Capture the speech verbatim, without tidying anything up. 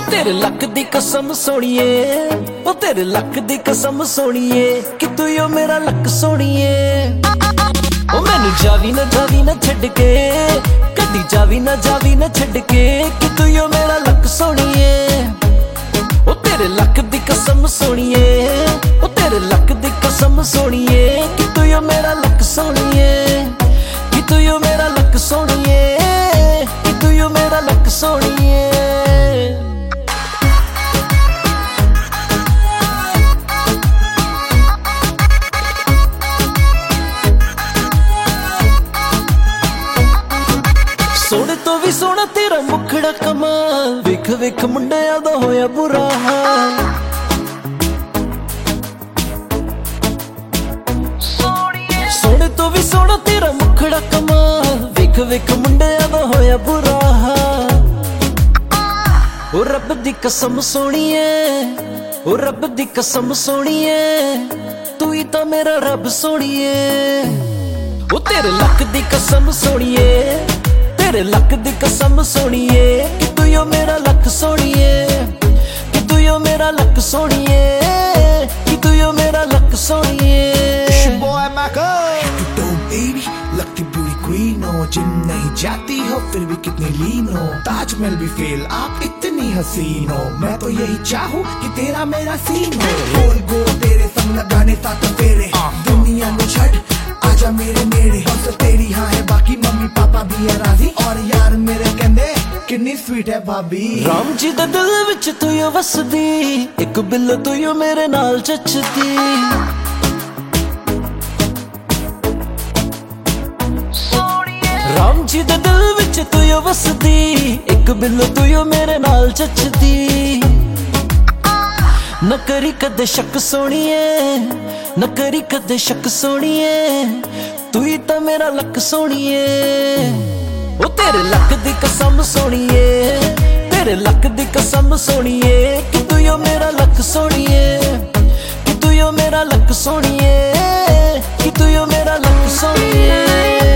तेरे लक दी कसम सोनिए, ओ तेरे लक दी कसम सोनिए कि तू यो मेरा लक सोनिए। ओ मैनू जावी ना जावी ना छड़ के, कदी जावी ना जावी ना छड़ के कि तू यो मेरा लक सोनिए। ओ तेरे लक दी कसम सोनिए, ओ तेरे लक दी कसम सोनिए कि तू यो मेरा लक सोनिए, कि तू यो मेरा लक सोनिए, कि तू यो मेरा लक सोनिए। सोने तो भी सोना तेरा मुखड़ा कमाल, वेख वेख मुंडिया दा होया बुरा हाल। सोने तो भी सोना तेरा मुखड़ा कमाल, वेख वेख मुंडिया दा होया बुरा हाल। ओ रब दी कसम सोनिए, ओ रब दी कसम सोनिए, तू ही तो मेरा रब सोनिए। ओ तेरे लक दी कसम सोनिए, तेरे लक दी कसम सोनिए कि तू यो मेरा लक सोनिए, कि तू यो मेरा लक सोनिए, कि तू यो मेरा लक सोनिए। It's your boy Michael, you dope baby, lucky beauty queen हो। जिम नहीं जाती हो फिर भी कितनी लीन हो, ताजमहल भी फेल आप इतनी हसीन हो। मैं तो यही चाहूँ कि तेरा मेरा सीन हो, गोल गोल तेरे संग लगाने साथ फेरे, दुनिया में छड़ आजा मेरे नेड़े। बस तेरी हाँ है बाकी मम्मी पापा भी है राजी, और यार मेरे कहंदे कितनी स्वीट है भाभी। राम जी दे दिल विच तू यो वसदी, एक बिल तू यो मेरे नाल चचदी। राम जी दे दिल विच तू यो वसदी, एक बिल तू यो मेरे नाल चचदी। न करी कदे शक सोनिए, न करी कदे शक सोनिए, तू ही तो मेरा लक सोनिए। ओ तेरे लक दी कसम सोनिए, तेरे लक दी कसम सोनिए कि तू यो मेरा लक सोनिए, कि तू यो मेरा लक सोनिए, कि तू यो मेरा लक सोनिए।